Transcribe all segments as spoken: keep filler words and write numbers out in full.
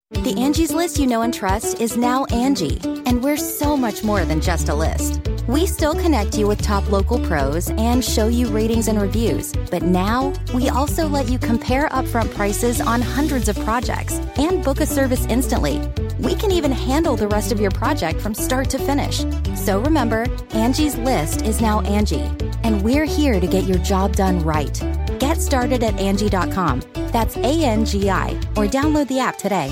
The Angie's List you know and trust is now Angie, and we're so much more than just a list. We still connect you with top local pros and show you ratings and reviews, but now we also let you compare upfront prices on hundreds of projects and book a service instantly. We can even handle the rest of your project from start to finish. So remember, Angie's List is now Angie, and we're here to get your job done right. Get started at Angie dot com. That's A N G I, or download the app today.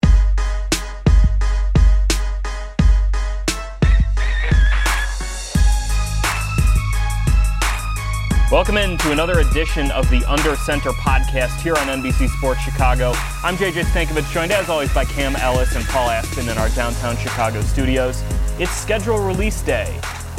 Welcome in to another edition of the Under Center podcast here on N B C Sports Chicago. I'm J J Stankovic, joined as always by Cam Ellis and Paul Aspen in our downtown Chicago studios. It's schedule release day.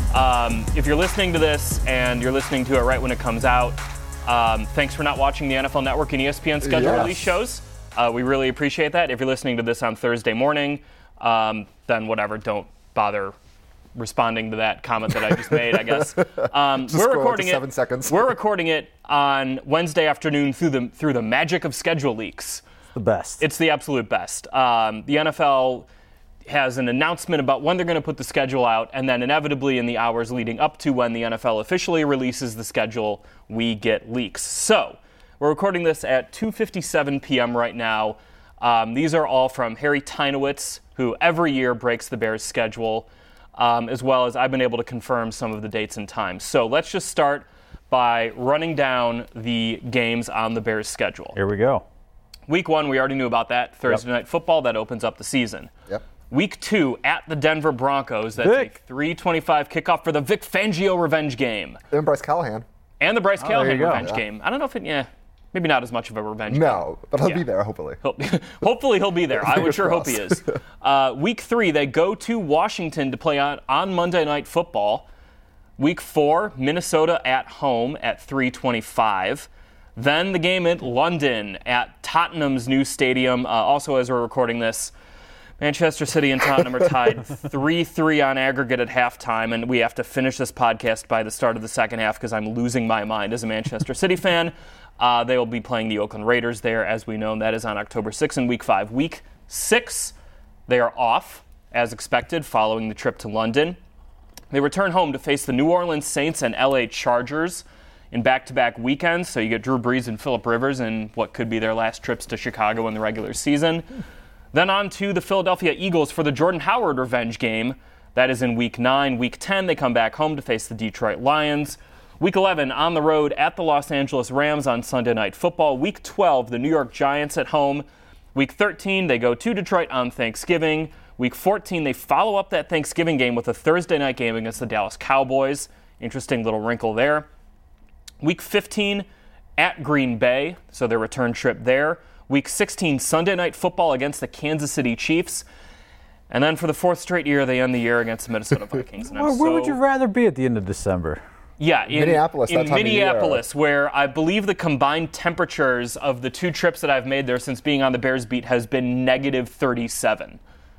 Um, if you're listening to this and you're listening to it right when it comes out, um, thanks for not watching the N F L Network and E S P N schedule yes. release shows. Uh, we really appreciate that. If you're listening to this on Thursday morning, um, then whatever, don't bother responding to that comment that I just made, I guess. Um, just we're recording seven it. Seconds. We're recording it on Wednesday afternoon through the through the magic of schedule leaks. The best. It's the absolute best. Um, the N F L has an announcement about when they're going to put the schedule out, and then inevitably in the hours leading up to when the N F L officially releases the schedule, we get leaks. So we're recording this at two fifty-seven p.m. right now. Um, these are all from Harry Teinowitz, who every year breaks the Bears' schedule. Um, as well as I've been able to confirm some of the dates and times. So let's just start by running down the games on the Bears' schedule. Here we go. Week one, we already knew about that. Thursday yep. Night Football, that opens up the season. Yep. Week two, at the Denver Broncos, that's Vic. a three twenty-five kickoff for the Vic Fangio revenge game. And Bryce Callahan. And the Bryce oh, Callahan revenge yeah. game. I don't know if it, yeah, maybe not as much of a revenge no, game. No, but he'll yeah. be there, hopefully. He'll, hopefully he'll be there. I would sure hope he is. Uh, week three, they go to Washington to play on, on Monday Night Football. Week four, Minnesota at home at three twenty-five. Then the game at London at Tottenham's new stadium. Uh, also, as we're recording this, Manchester City and Tottenham are tied three three on aggregate at halftime, and we have to finish this podcast by the start of the second half because I'm losing my mind as a Manchester City fan. Uh, they will be playing the Oakland Raiders there, as we know, and that is on October sixth in Week five. Week six, they are off, as expected, following the trip to London. They return home to face the New Orleans Saints and L A Chargers in back-to-back weekends, so you get Drew Brees and Phillip Rivers in what could be their last trips to Chicago in the regular season. Then on to the Philadelphia Eagles for the Jordan Howard revenge game. That is in Week nine. Week ten, they come back home to face the Detroit Lions. Week eleven, on the road at the Los Angeles Rams on Sunday Night Football. Week twelve, the New York Giants at home. Week thirteen, they go to Detroit on Thanksgiving. Week fourteen, they follow up that Thanksgiving game with a Thursday night game against the Dallas Cowboys. Interesting little wrinkle there. Week fifteen, at Green Bay, so their return trip there. Week sixteen, Sunday Night Football against the Kansas City Chiefs. And then for the fourth straight year, they end the year against the Minnesota Vikings. And where where so, would you rather be at the end of December? Yeah, in Minneapolis, in that time Minneapolis, of year. where I believe the combined temperatures of the two trips that I've made there since being on the Bears beat has been negative thirty-seven.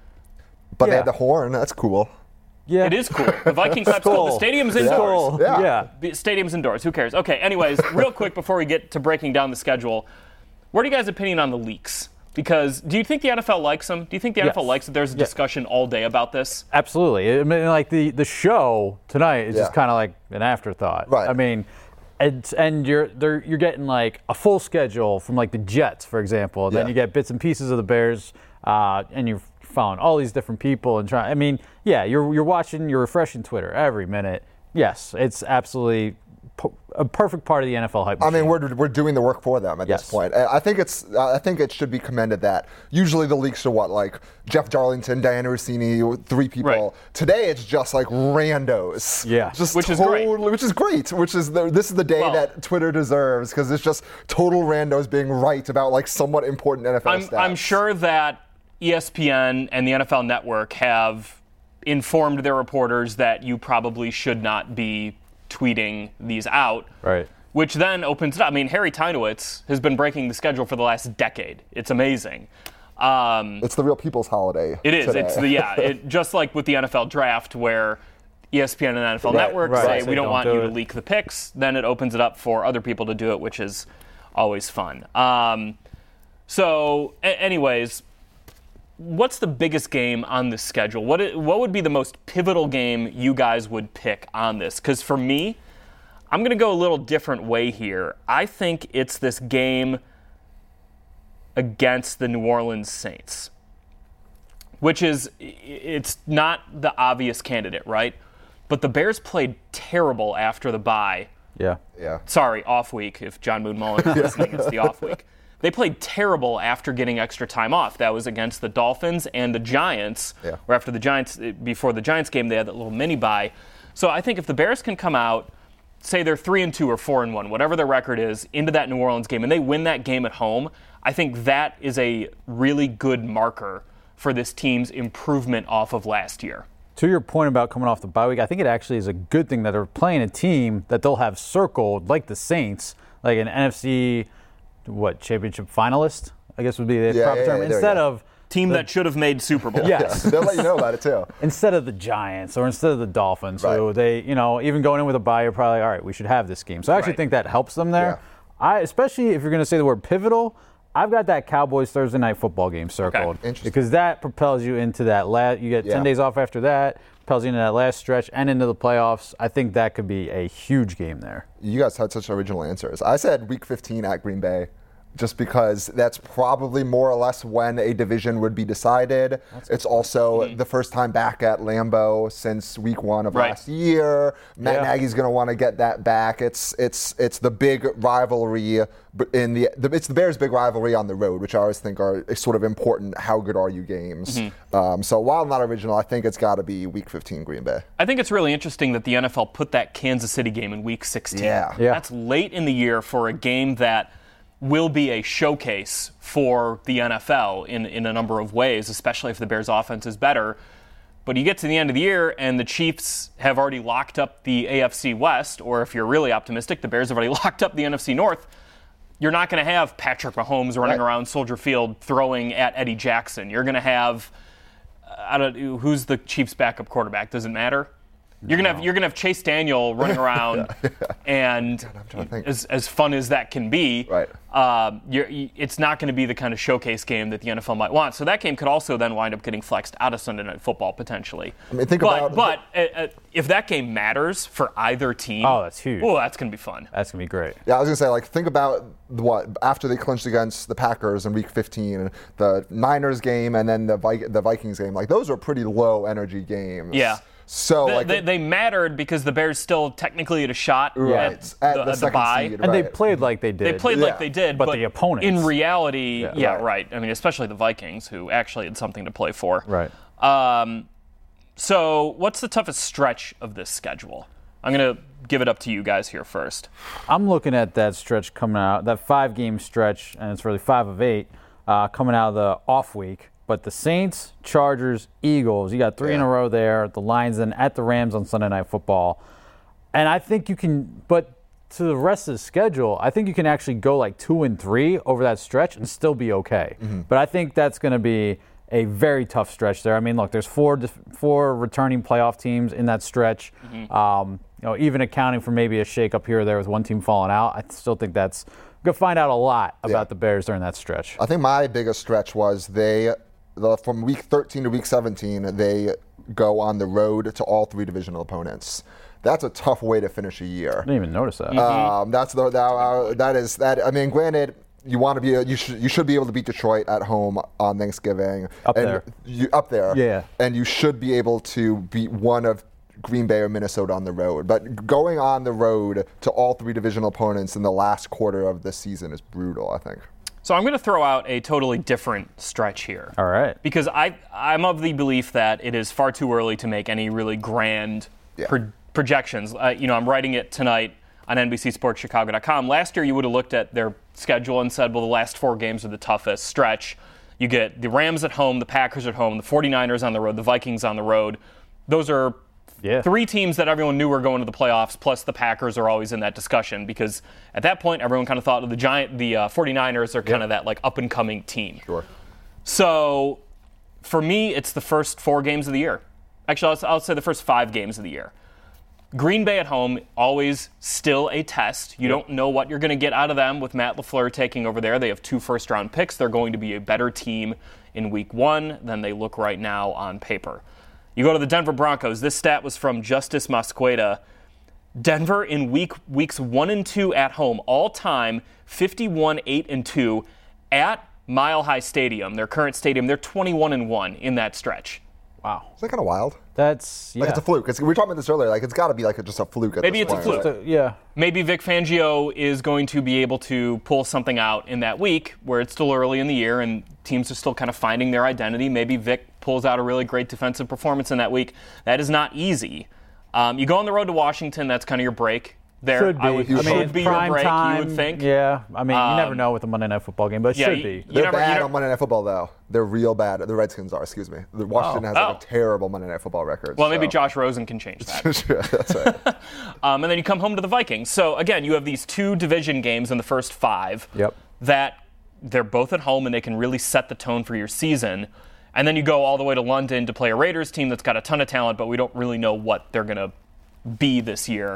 But yeah. they had the horn. That's cool. Yeah, It is cool. The Viking Club's cool. The stadium's indoors. Cool. Yeah. yeah. The stadium's indoors. Who cares? Okay, anyways, real quick before we get to breaking down the schedule, what are you guys' opinion on the leaks? Because do you think the N F L likes them? Do you think the N F L Yes. likes that there's a Yes. discussion all day about this? Absolutely. I mean, like the, the show tonight is Yeah. just kind of like an afterthought. Right. I mean, and and you're they're, you're getting like a full schedule from like the Jets, for example, and then Yeah. you get bits and pieces of the Bears, uh, and you're following all these different people and trying. I mean, yeah, you're you're watching, you're refreshing Twitter every minute. Yes, it's absolutely po- a perfect part of the N F L hype I machine. mean, we're we're doing the work for them at Yes. this point. I think it's I think it should be commended that usually the leaks are what, like Jeff Darlington, Diana Rossini, three people. Right. Today it's just like randos. Yeah. just Which is totally, great. Which is great. Which is the, this is the day Well- that Twitter deserves because it's just total randos being right about like somewhat important N F L I'm, stats. I'm sure that E S P N and the N F L Network have informed their reporters that you probably should not be tweeting these out. Right. Which then opens it up. I mean, Harry Teinowitz has been breaking the schedule for the last decade. It's amazing. Um, It's the real people's holiday. it is. Today. It's the yeah. It, just like with the N F L draft, where E S P N and N F L Right, Network right. say Say we don't, don't want do you to it. leak the picks. Then it opens it up for other people to do it, which is always fun. Um, so, a- anyways, what's the biggest game on this schedule? What it, what would be the most pivotal game you guys would pick on this? Because for me, I'm going to go a little different way here. I think it's this game against the New Orleans Saints, which is, it's not the obvious candidate, right? But the Bears played terrible after the bye. Yeah. Yeah. Sorry, off week. If John Moon Mullen is listening, it's the off week. They played terrible after getting extra time off. That was against the Dolphins and the Giants, yeah. or after the Giants, before the Giants game, they had that little mini bye. So I think if the Bears can come out, say they're three and two or four and one, whatever their record is, into that New Orleans game, and they win that game at home, I think that is a really good marker for this team's improvement off of last year. To your point about coming off the bye week, I think it actually is a good thing that they're playing a team that they'll have circled, like the Saints, like an N F C, what, championship finalist, I guess would be the yeah, proper yeah, term, yeah, instead yeah. of team the, that should have made Super Bowl. Yes. Yeah, they'll let you know about it too. Instead of the Giants or instead of the Dolphins. So Right. they, you know, even going in with a bye, you're probably, all right, we should have this game. So I actually Right. think that helps them there. Yeah. I, especially if you're going to say the word pivotal, I've got that Cowboys Thursday night football game circled. Interesting. Because that propels you into that last, you get Yeah. ten days off after that, propels you into that last stretch and into the playoffs. I think that could be a huge game there. You guys had such original answers. I said week fifteen at Green Bay, just because that's probably more or less when a division would be decided. That's it's also mm-hmm. the first time back at Lambeau since week one of right. last year. Matt Yeah. Nagy's going to want to get that back. It's it's it's the big rivalry in the, the it's the Bears' big rivalry on the road, which I always think are sort of important. How good are you games? Mm-hmm. Um, so while not original, I think it's got to be week fifteen Green Bay. I think it's really interesting that the N F L put that Kansas City game in week sixteen. Yeah. Yeah. That's late in the year for a game that will be a showcase for the N F L in, in a number of ways, especially if the Bears' offense is better. But you get to the end of the year, and the Chiefs have already locked up the A F C West, or if you're really optimistic, the Bears have already locked up the N F C North. You're not going to have Patrick Mahomes running right. around Soldier Field throwing at Eddie Jackson. You're going to have, I don't know, who's the Chiefs' backup quarterback? Does it matter? You're gonna have you're gonna have Chase Daniel running around, yeah, yeah. and God, as as fun as that can be, right? Uh, you're, it's not going to be the kind of showcase game that the N F L might want. So that game could also then wind up getting flexed out of Sunday Night Football potentially. I mean, think but, about but uh, if that game matters for either team, oh, that's huge. Oh, that's gonna be fun. That's gonna be great. Yeah, I was gonna say, like, think about what after they clinched against the Packers in Week fifteen, the Niners game, and then the Vi- the Vikings game. Like, those are pretty low energy games. Yeah. So they, like they, they mattered because the Bears still technically had a shot right. at, at the, the, at the second bye. seed, And right. they played like they did. They played Yeah. like they did, But but, the opponents- in reality, yeah, Yeah. right. right. I mean, especially the Vikings, who actually had something to play for. Right. Um, so, what's the toughest stretch of this schedule? I'm going to give it up to you guys here first. I'm looking at that stretch coming out, that five-game stretch, and it's really five of eight, uh, coming out of the off week. But the Saints, Chargers, Eagles, you got three yeah. in a row there. The Lions then at the Rams on Sunday Night Football. And I think you can, but to the rest of the schedule, I think you can actually go like two and three over that stretch and still be okay. Mm-hmm. But I think that's going to be a very tough stretch there. I mean, look, there's four four returning playoff teams in that stretch. Mm-hmm. Um, you know, even accounting for maybe a shake-up here or there with one team falling out, I still think that's going to find out a lot about yeah. the Bears during that stretch. I think my biggest stretch was they, the, from week thirteen to week seventeen, they go on the road to all three divisional opponents. That's a tough way to finish a year. I didn't even notice that. Mm-hmm. Um, that's the that, uh, that is that. I mean, granted, you want to be you should you should be able to beat Detroit at home on Thanksgiving. Up and there. You, up there. Yeah. And you should be able to beat one of Green Bay or Minnesota on the road. But going on the road to all three divisional opponents in the last quarter of the season is brutal, I think. So I'm going to throw out a totally different stretch here. All right. Because I, I'm of the belief that it is far too early to make any really grand Yeah. pro- projections. Uh, you know, I'm writing it tonight on N B C Sports Chicago dot com. Last year, you would have looked at their schedule and said, well, the last four games are the toughest stretch. You get the Rams at home, the Packers at home, the 49ers on the road, the Vikings on the road. Those are Yeah. three teams that everyone knew were going to the playoffs, plus the Packers are always in that discussion because at that point, everyone kind of thought of the Giant, the uh, 49ers are kind Yeah. of that like up-and-coming team. Sure. So for me, it's the first four games of the year. Actually, I'll, I'll say the first five games of the year. Green Bay at home, always still a test. You don't know what you're going to get out of them with Matt LaFleur taking over there. They have two first-round picks. They're going to be a better team in week one than they look right now on paper. You go to the Denver Broncos. This stat was from Justice Mosqueda. Denver in week weeks one and two at home, all time fifty-one, eight and two at Mile High Stadium, their current stadium. They're twenty-one and one in that stretch. Wow. Is that kind of wild? That's, yeah. Like it's a fluke. It's, we were talking about this earlier. Like it's got to be like a, just a fluke. At Maybe this it's a point. fluke. So, yeah. Maybe Vic Fangio is going to be able to pull something out in that week where it's still early in the year and teams are still kind of finding their identity. Maybe Vic pulls out a really great defensive performance in that week. That is not easy. Um, you go on the road to Washington. That's kind of your break there. Should be. I would, I mean, should be your prime break, time, you would think. Yeah. I mean, you Um, never know with a Monday Night Football game, but it yeah, should you- be. They're never- bad you never- on Monday Night Football, though. They're real bad. The Redskins are, excuse me. The Washington has like, Oh. a terrible Monday Night Football record. Well, maybe so. Josh Rosen can change that. That's right. Um, and then you come home to the Vikings. So, again, you have these two division games in the first five Yep. that they're both at home and they can really set the tone for your season. And then you go all the way to London to play a Raiders team that's got a ton of talent, but we don't really know what they're going to be this year.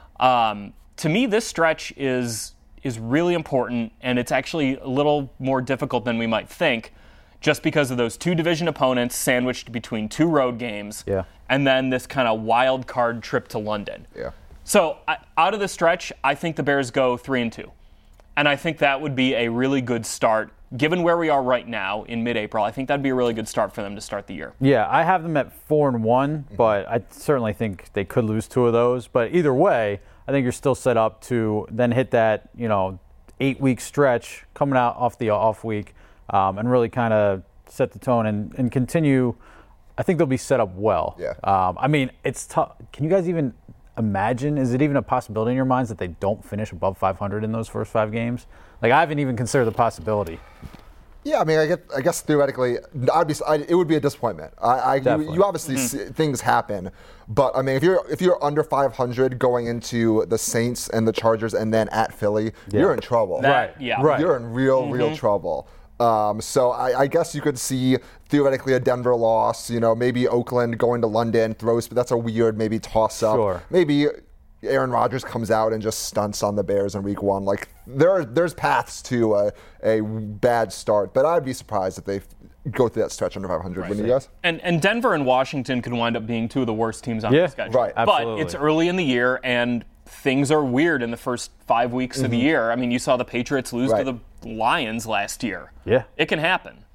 Um, to me, this stretch is is really important, and it's actually a little more difficult than we might think, just because of those two division opponents sandwiched between two road games, Yeah. and then this kind of wild card trip to London. Yeah. So I, out of the stretch, I think the Bears go three and two, and I think that would be a really good start. Given where we are right now in mid-April, I think that'd be a really good start for them to start the year. Yeah, I have them at four and one, but I certainly think they could lose two of those. But either way, I think you're still set up to then hit that, you know, eight-week stretch coming out off the off week um, and really kind of set the tone and, and continue. I think they'll be set up well. Yeah. Um, I mean, it's tough. Can you guys even imagine? Is it even a possibility in your minds that they don't finish above five hundred in those first five games? Like, I haven't even considered the possibility. Yeah, I mean, I, get, I guess theoretically, I'd be, I, it would be a disappointment. I, I you, Definitely. you obviously see, things happen, but I mean, if you're if you're under five hundred going into the Saints and the Chargers and then at Philly, Yeah. you're in trouble. That- yeah. Right. You're in real, real trouble. Um, so I, I guess you could see theoretically a Denver loss. You know, maybe Oakland going to London throws, but that's a weird maybe toss up. Sure. Maybe Aaron Rodgers comes out and just stunts on the Bears in week one. Like there are, there's paths to a, a bad start, but I'd be surprised if they go through that stretch under five hundred. Right. Wouldn't you guys? And and Denver and Washington could wind up being two of the worst teams on Yeah, the schedule. right. But Absolutely. it's early in the year and things are weird in the first five weeks of the year. I mean, you saw the Patriots lose Right. to the Lions last year. Yeah. It can happen.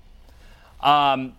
Um,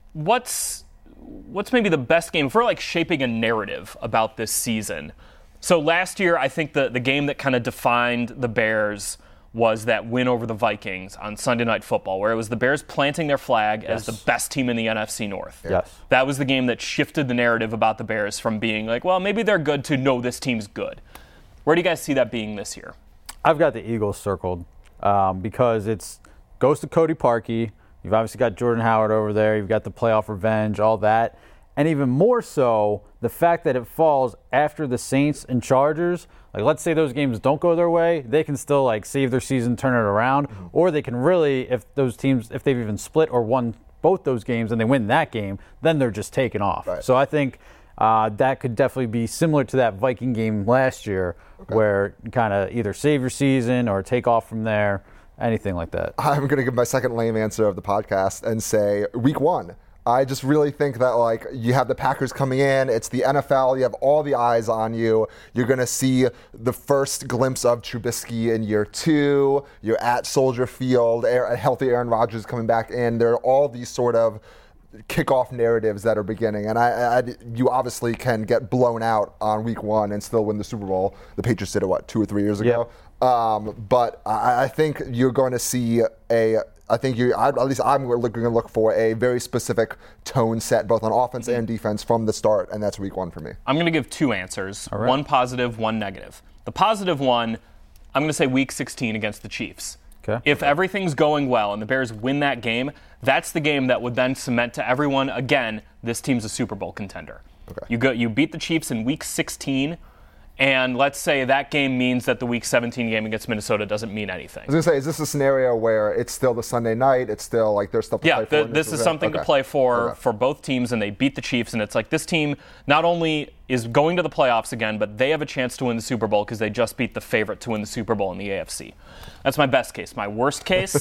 what's what's maybe the best game for like shaping a narrative about this season? So last year, I think the, the game that kind of defined the Bears was that win over the Vikings on Sunday Night Football, where it was the Bears planting their flag as the best team in the N F C North. Yes. That was the game that shifted the narrative about the Bears from being like, well, maybe they're good to no, this team's good. Where do you guys see that being this year? I've got the Eagles circled um, because it's goes to Cody Parkey. You've obviously got Jordan Howard over there. You've got the playoff revenge, all that. And even more so, the fact that it falls after the Saints and Chargers. Like, let's say those games don't go their way, they can still like save their season, turn it around, mm-hmm. or they can really, if those teams, if they've even split or won both those games and they win that game, then they're just taking off. Right. So I think uh, that could definitely be similar to that Viking game last year, okay. where you kind of either save your season or take off from there, anything like that. I'm going to give my second lame answer of the podcast and say week one. I just really think that, like, you have the Packers coming in. It's the N F L. You have all the eyes on you. You're going to see the first glimpse of Trubisky in year two. You're at Soldier Field. A healthy Aaron Rodgers coming back in. There are all these sort of kickoff narratives that are beginning. And I, I, you obviously can get blown out on week one and still win the Super Bowl. The Patriots did it, what, two or three years ago? Yep. Um, but I, I think you're going to see a... I think you, at least I'm going to look for a very specific tone set, both on offense and defense from the start, and that's week one for me. I'm going to give two answers, right. one positive, one negative. The positive one, I'm going to say week sixteen against the Chiefs. Okay. If everything's going well and the Bears win that game, that's the game that would then cement to everyone, again, this team's a Super Bowl contender. Okay. You go, you beat the Chiefs in week sixteen, and let's say that game means that the week seventeen game against Minnesota doesn't mean anything. I was going to say, is this a scenario where it's still the Sunday night, it's still like there's stuff to yeah, play for? Yeah, and this is it? something Okay. to play for Okay. for both teams, and they beat the Chiefs, and it's like this team not only is going to the playoffs again, but they have a chance to win the Super Bowl because they just beat the favorite to win the Super Bowl in the A F C. That's my best case. My worst case,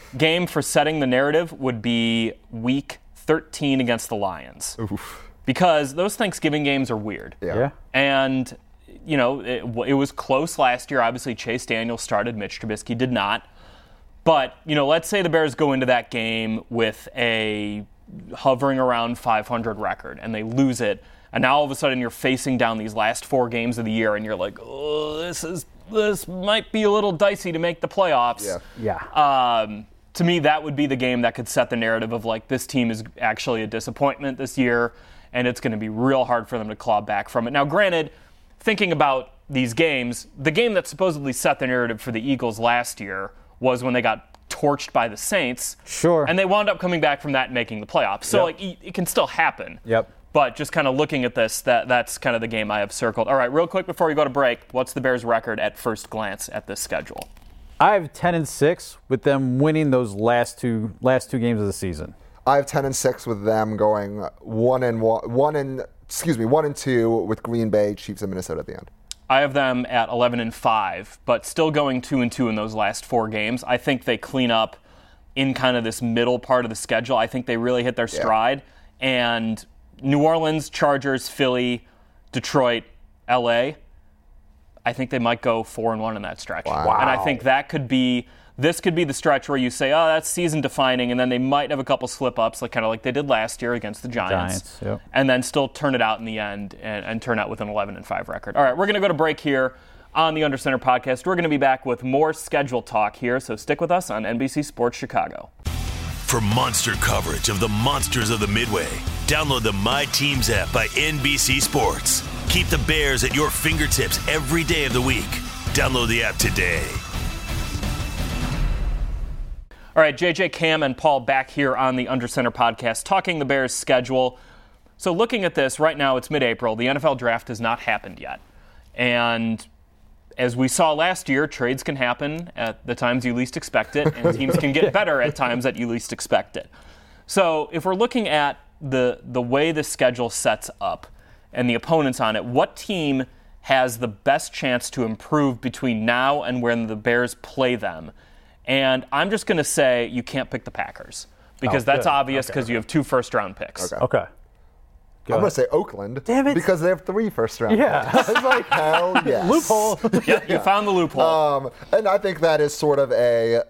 game for setting the narrative would be week thirteen against the Lions. Oof. Because those Thanksgiving games are weird. Yeah. Yeah. And, you know, it, it was close last year. Obviously, Chase Daniel started. Mitch Trubisky did not. But, you know, let's say the Bears go into that game with a hovering around five hundred record and they lose it. And now all of a sudden you're facing down these last four games of the year and you're like, oh, this is this might be a little dicey to make the playoffs. Yeah. Yeah. Um, to me, that would be the game that could set the narrative of, like, this team is actually a disappointment this year and it's going to be real hard for them to claw back from it. Now, granted, thinking about these games, the game that supposedly set the narrative for the Eagles last year was when they got torched by the Saints. Sure. And they wound up coming back from that and making the playoffs. So, Yep. like, it, it can still happen. Yep. But just kind of looking at this, that that's kind of the game I have circled. All right, real quick before we go to break, what's the Bears' record at first glance at this schedule? I have ten and six with them winning those last two last two games of the season. I have ten and six with them going one and one, one and excuse me, one and two with Green Bay, Chiefs, and Minnesota at the end. I have them at eleven and five, but still going two and two in those last four games. I think they clean up in kind of this middle part of the schedule. I think they really hit their stride. Yeah. And New Orleans, Chargers, Philly, Detroit, L A, I think they might go four and one in that stretch. Wow. And I think that could be this could be the stretch where you say, oh, that's season defining, and then they might have a couple slip ups, like kind of like they did last year against the Giants, Giants, yep. and then still turn it out in the end and, and turn out with an eleven and five record. All right, we're going to go to break here on the Under Center podcast. We're going to be back with more schedule talk here, so stick with us on N B C Sports Chicago. For monster coverage of the monsters of the Midway, download the My Teams app by N B C Sports. Keep the Bears at your fingertips every day of the week. Download the app today. All right, J J, Cam, and Paul back here on the Under Center podcast talking the Bears' schedule. So looking at this, right now it's mid-April. The N F L draft has not happened yet. And as we saw last year, trades can happen at the times you least expect it, and teams can get better at times that you least expect it. So if we're looking at the the way the schedule sets up and the opponents on it, what team has the best chance to improve between now and when the Bears play them? And I'm just going to say you can't pick the Packers because Oh, that's good. obvious because Okay. you have two first-round picks. Okay. Okay. I'm going to say Oakland. Damn it. Because they have three first round Yeah. picks. It's like, hell yes. Loophole. Yep, you found the loophole. Um, and I think that is sort of a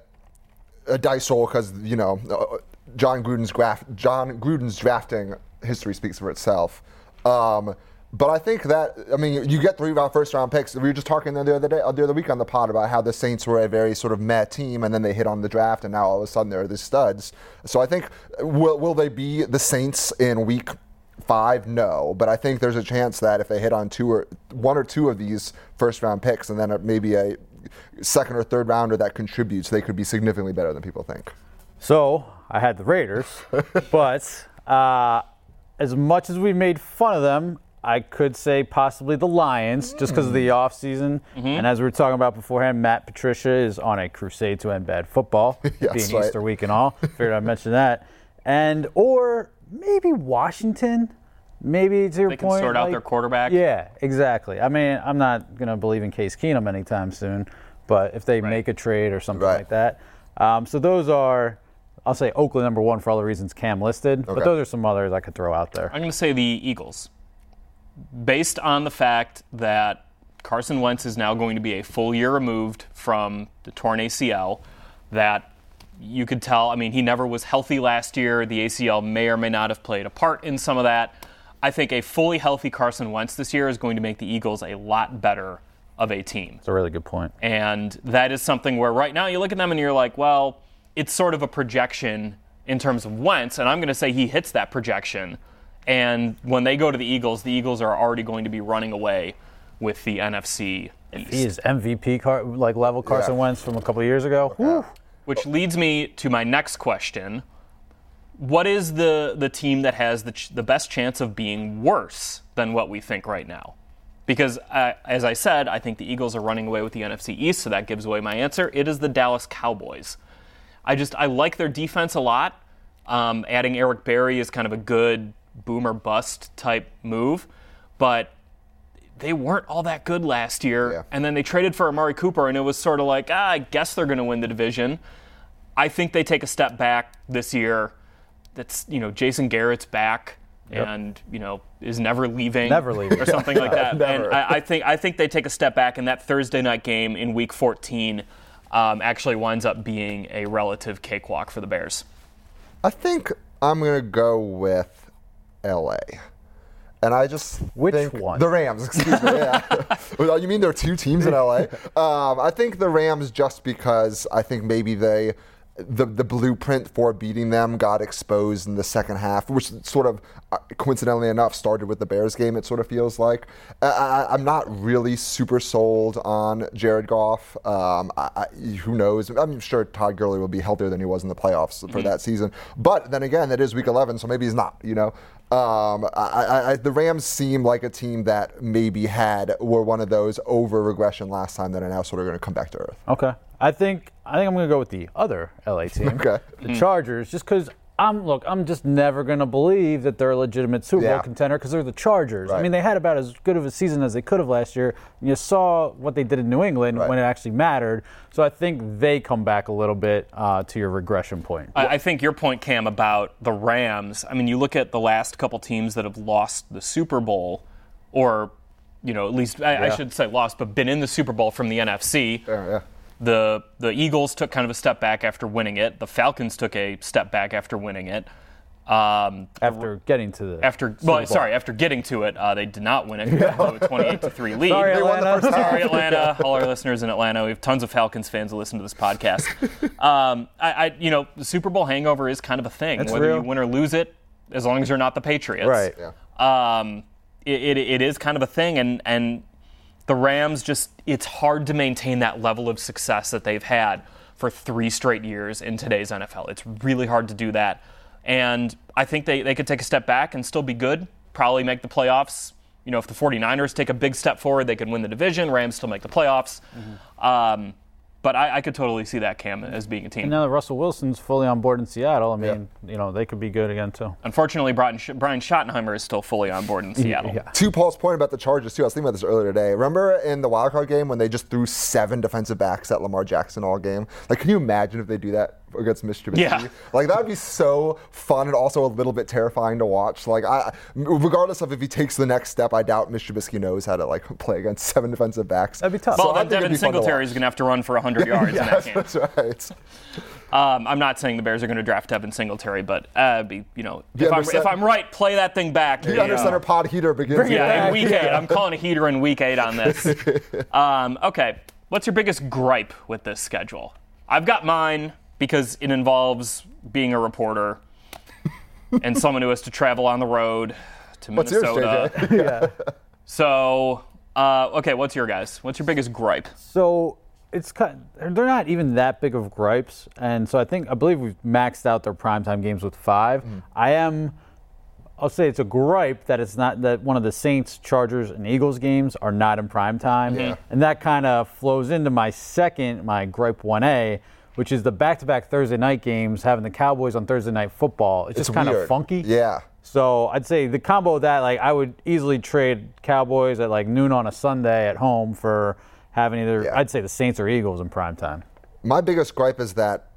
a dice roll because, you know, uh, John Gruden's graf- John Gruden's drafting history speaks for itself. Um, but I think that, I mean, you get three round first round picks. We were just talking the other day, the other week on the pod about how the Saints were a very sort of meh team, and then they hit on the draft, and now all of a sudden they're the studs. So I think, will will they be the Saints in week five? No, but I think there's a chance that if they hit on two or one or two of these first round picks, and then maybe a second or third rounder that contributes, they could be significantly better than people think. So I had the Raiders, but uh, as much as we made fun of them, I could say possibly the Lions, just because of the offseason. Mm-hmm. And as we were talking about beforehand, Matt Patricia is on a crusade to end bad football, Yes, being right. Easter week and all. Figured I'd mention that. And or maybe Washington. Maybe to your They can point, sort out like- their quarterback. Yeah, exactly. I mean, I'm not going to believe in Case Keenum anytime soon, but if they Right. make a trade or something Right. like that. Um, so those are, I'll say Oakland number one for all the reasons Cam listed, Okay. but those are some others I could throw out there. I'm going to say the Eagles. Based on the fact that Carson Wentz is now going to be a full year removed from the torn A C L, that you could tell, I mean, he never was healthy last year. The A C L may or may not have played a part in some of that. I think a fully healthy Carson Wentz this year is going to make the Eagles a lot better of a team. That's a really good point. And that is something where right now you look at them and you're like, well, it's sort of a projection in terms of Wentz, and I'm going to say he hits that projection. And when they go to the Eagles, the Eagles are already going to be running away with the N F C East. He is M V P car, like level Carson Yeah. Wentz from a couple of years ago. Whew. Which leads me to my next question. What is the, the team that has the, ch- the best chance of being worse than what we think right now? Because, uh, as I said, I think the Eagles are running away with the N F C East, so that gives away my answer. It is the Dallas Cowboys. I just, I like their defense a lot. Um, adding Eric Berry is kind of a good boom or bust type move, but they weren't all that good last year. Yeah. And then they traded for Amari Cooper, and it was sort of like, ah, I guess they're going to win the division. I think they take a step back this year. That's, you know, Jason Garrett's back. Yep. And, you know, is never leaving, never leaving, or something like that. Never. And I, I think I think they take a step back, and that Thursday night game in Week fourteen um, actually winds up being a relative cakewalk for the Bears. I think I'm gonna go with L A. And I just Which think one? The Rams, excuse me. Yeah. You mean there are two teams in L A? Um, I think the Rams, just because I think maybe they. The the blueprint for beating them got exposed in the second half, which sort of, uh, coincidentally enough, started with the Bears game, it sort of feels like. I, I'm not really super sold on Jared Goff. Um, I, I, who knows? I'm sure Todd Gurley will be healthier than he was in the playoffs for mm-hmm. that season. But then again, it is week eleven, so maybe he's not, you know? Um, I, I, the Rams seem like a team that maybe had were one of those over regression last time that are now sort of going to come back to earth. Okay. I think I think I'm going to go with the other L A team, okay. the Chargers, just because I'm look. I'm just never going to believe that they're a legitimate Super Bowl yeah. contender because they're the Chargers. Right. I mean, they had about as good of a season as they could have last year. You saw what they did in New England right. when it actually mattered. So I think they come back a little bit uh, to your regression point. I, I think your point, Cam, about the Rams. I mean, you look at the last couple teams that have lost the Super Bowl, or you know, at least I, yeah. I should say lost, but been in the Super Bowl from the N F C. Yeah, yeah. The the Eagles took kind of a step back after winning it. The Falcons took a step back after winning it. Um, after getting to the after Super well, Bowl. sorry, after getting to it, uh, they did not win it. They blew a twenty-eight to three lead. Sorry, They won the Atlanta. first half. Sorry, Atlanta. All our listeners in Atlanta. We have tons of Falcons fans that listen to this podcast. Um, I, I, you know, the Super Bowl hangover is kind of a thing. That's Whether real. you win or lose it, as long as you're not the Patriots. Right. Yeah. Um, it, it, it is kind of a thing, and and the Rams just, it's hard to maintain that level of success that they've had for three straight years in today's N F L. It's really hard to do that. And I think they, they could take a step back and still be good, probably make the playoffs. You know, if the 49ers take a big step forward, they could win the division. Rams still make the playoffs. Mm-hmm. Um, but I, I could totally see that, Cam, as being a team. And now that Russell Wilson's fully on board in Seattle, I mean, yeah. you know, they could be good again, too. Unfortunately, Brian Schottenheimer is still fully on board in Seattle. Yeah. To Paul's point about the Chargers, too, I was thinking about this earlier today. Remember in the wildcard game when they just threw seven defensive backs at Lamar Jackson all game? Like, can you imagine if they do that against Mister Trubisky? Yeah. Like, that would be so fun and also a little bit terrifying to watch. Like, I, regardless of if he takes the next step, I doubt Mister Trubisky knows how to, like, play against seven defensive backs. That'd be tough. Well, So I then think it'd Devin be fun to Singletary is watch. going to have to run for one hundred yards yes, in that game. That's right. Um, I'm not saying the Bears are going to draft Devin Singletary, but uh, be, you know, The if I'm, under if I'm right, play that thing back. The you under know. center pod heater begins. Yeah, in week eight. I'm calling a heater in week eight on this. Um, okay, what's your biggest gripe with this schedule? I've got mine because it involves being a reporter and someone who has to travel on the road to What's yours, Minnesota. J J? Yeah. So, uh, okay, what's your guys? What's your biggest gripe? So it's kind of, they're not even that big of gripes, and so I think I believe we've maxed out their primetime games with five. Mm. I am, I'll say it's a gripe that it's not that one of the Saints, Chargers, and Eagles games are not in primetime, Yeah. and that kind of flows into my second, my gripe one A, which is the back-to-back Thursday night games, having the Cowboys on Thursday Night Football. It's, It's just kind weird. of funky. Yeah. So I'd say the combo of that, like I would easily trade Cowboys at like noon on a Sunday at home for having either, Yeah. I'd say the Saints or Eagles in primetime. My biggest gripe is that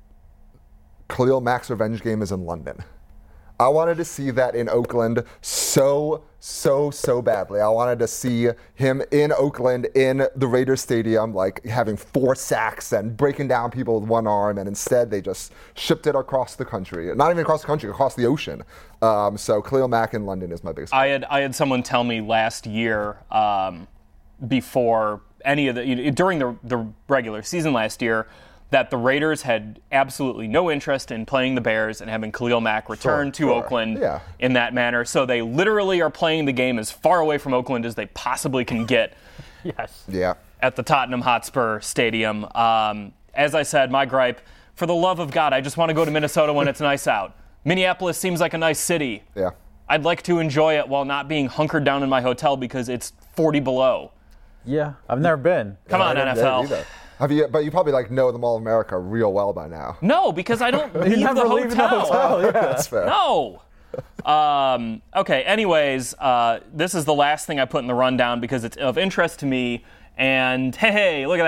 Khalil Mack's revenge game is in London. I wanted to see that in Oakland so, so, so badly. I wanted to see him in Oakland in the Raiders Stadium, like having four sacks and breaking down people with one arm, and instead they just shipped it across the country. Not even across the country, across the ocean. Um, so Khalil Mack in London is my biggest gripe. I had I had someone tell me last year, um, before any of the you know, during the the regular season last year, that the Raiders had absolutely no interest in playing the Bears and having Khalil Mack return Sure, to sure. Oakland Yeah. in that manner. So they literally are playing the game as far away from Oakland as they possibly can get. Yes. Yeah. At the Tottenham Hotspur Stadium. Um, as I said, my gripe, for the love of God, I just want to go to Minnesota when it's nice out. Minneapolis seems like a nice city. Yeah. I'd like to enjoy it while not being hunkered down in my hotel because it's forty below. Yeah, I've never been. Come I on, didn't N F get it L. either. Have you? But you probably like know the Mall of America real well by now. No, because I don't leave, never the, leave the hotel. hotel, yeah. That's fair. No. Um, okay, anyways, uh, this is the last thing I put in the rundown because it's of interest to me. And hey, hey, look at that.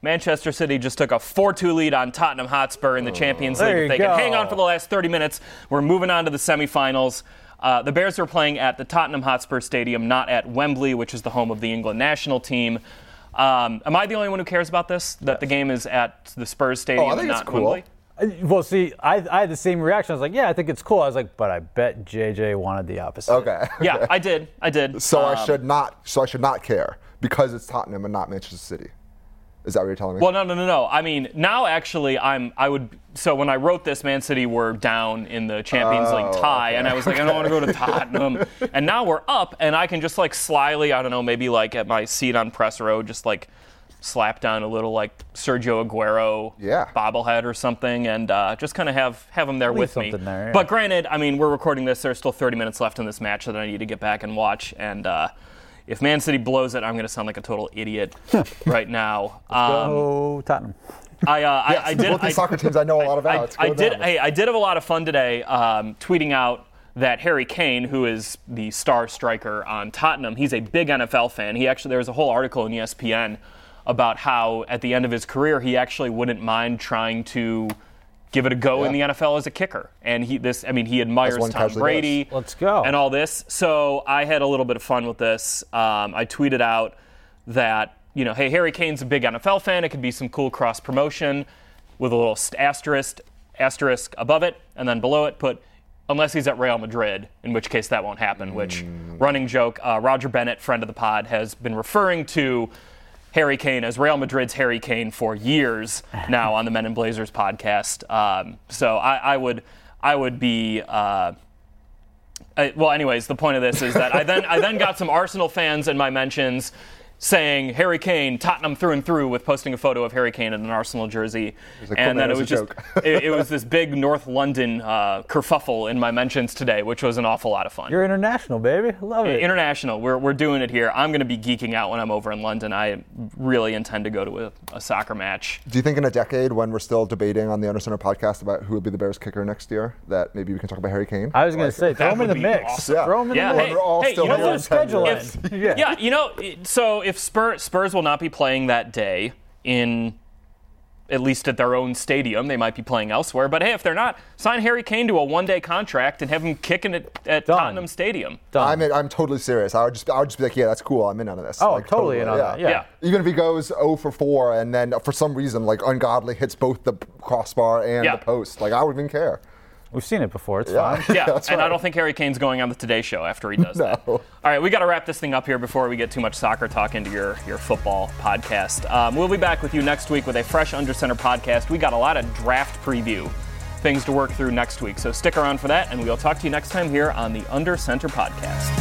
Manchester City just took a four two lead on Tottenham Hotspur in the Champions League. There If they you can go. hang on for the last thirty minutes, we're moving on to the semifinals. Uh, the Bears are playing at the Tottenham Hotspur Stadium, not at Wembley, which is the home of the England national team. Um, am I the only one who cares about this? That the game is at the Spurs Stadium Oh, I think and it's not cool. Wembley? Well, see, I, I had the same reaction. I was like, yeah, I think it's cool. I was like, but I bet J J wanted the opposite. Okay. Yeah, I did. I did. So Um, I should not. So I should not care because it's Tottenham and not Manchester City. Is that what you're telling me? Well, no, no, no, no. I mean, now actually, I'm. I would. So when I wrote this, Man City were down in the Champions Oh, League tie, okay. and I was like, I don't want to go to Tottenham. And now we're up, and I can just like slyly, I don't know, maybe like at my seat on press row, just like slap down a little like Sergio Aguero Yeah. bobblehead or something, and uh, just kind of have have him there Leave with me. something there, yeah. But granted, I mean, we're recording this. There's still thirty minutes left in this match that I need to get back and watch, and. Uh, If Man City blows it, I'm going to sound like a total idiot right now. Um, Go Tottenham. I, uh, Yes, I, I did. both these I, soccer teams I know a lot I, about. I Go did. them. Hey, I did have a lot of fun today, um, tweeting out that Harry Kane, who is the star striker on Tottenham, he's a big N F L fan. He actually there was a whole article in E S P N about how at the end of his career he actually wouldn't mind trying to give it a go Yeah. in the N F L as a kicker. And he this I mean he admires one Tom casually Brady. does. Let's go. And all this. So I had a little bit of fun with this. Um, I tweeted out that, you know, hey, Harry Kane's a big N F L fan. It could be some cool cross promotion with a little st- asterisk asterisk above it, and then below it put unless he's at Real Madrid, in which case that won't happen, which running joke, uh, Roger Bennett, friend of the pod, has been referring to Harry Kane as Real Madrid's Harry Kane for years now on the Men in Blazers podcast. Um, so I, I would I would be uh, I, well. Anyways, the point of this is that I then I then got some Arsenal fans in my mentions saying Harry Kane, Tottenham through and through, with posting a photo of Harry Kane in an Arsenal jersey, like, and put then that it as was a just joke. it, it was this big North London uh, kerfuffle in my mentions today, which was an awful lot of fun. You're international, baby. Love it. International. We're, we're doing it here. I'm going to be geeking out when I'm over in London. I really intend to go to a, a soccer match. Do you think in a decade, when we're still debating on the Under Center podcast about who would be the Bears kicker next year, that maybe we can talk about Harry Kane? I was going to say, throw That him in the would be mix. awesome. Yeah. Throw him in Yeah, the hey, mix. We're all hey, still you know here what? in schedule ten it. years. yeah. Yeah, you know, it- so if Spurs, Spurs will not be playing that day in, at least at their own stadium, they might be playing elsewhere. But hey, if they're not, sign Harry Kane to a one-day contract and have him kicking it at Done. Tottenham Stadium. Done. I'm in, I'm totally serious. I would just I would just be like, yeah, that's cool. I'm in on this. Oh, Like, totally in on that, yeah. Yeah. Even if he goes zero for four and then for some reason like ungodly hits both the crossbar and Yeah. the post, like I wouldn't even care. We've seen it before. It's Yeah. fine. Yeah, That's and I right. don't think Harry Kane's going on the Today Show after he does that. No. All right, we got to wrap this thing up here before we get too much soccer talk into your, your football podcast. Um, we'll be back with you next week with a fresh Under Center podcast. We got a lot of draft preview things to work through next week, so stick around for that, and we'll talk to you next time here on the Under Center podcast.